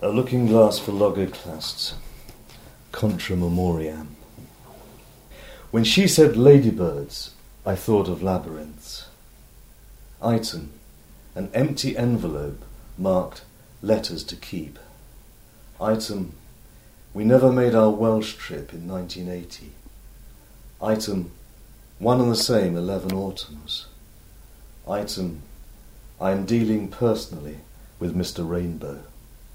A looking glass for logoclasts. Contra memoriam. When she said ladybirds, I thought of labyrinths. Item, an empty envelope marked letters to keep. Item, we never made our Welsh trip in 1980. Item, one and the same 11 autumns. Item, I am dealing personally with Mr. Rainbow.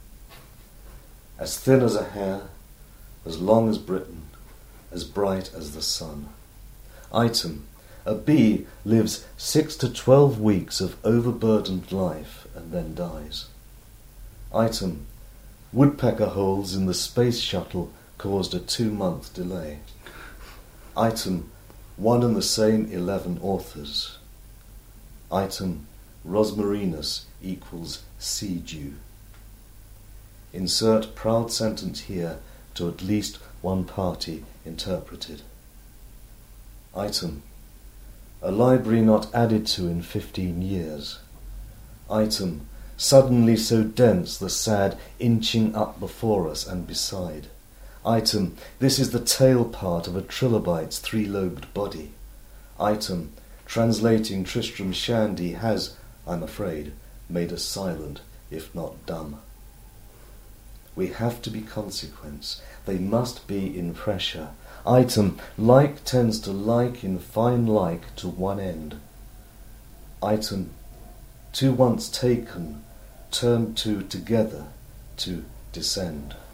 As thin as a hair, as long as Britain, as bright as the sun. Item, a bee lives 6 to 12 weeks of overburdened life and then dies. Item, woodpecker holes in the space shuttle caused a 2-month delay. Item, one and the same 11 authors. Item, Rosmarinus equals sea dew. Insert proud sentence here to at least one party interpreted. Item, a library not added to in 15 years. Item, suddenly so dense the sad inching up before us and beside. Item, this is the tail part of a trilobite's 3-lobed body. Item, translating Tristram Shandy has, I'm afraid, made us silent, if not dumb. We have to be consequence. They must be in pressure. Item, like tends to like in fine like to one end. Item, two once taken, turn to together to descend.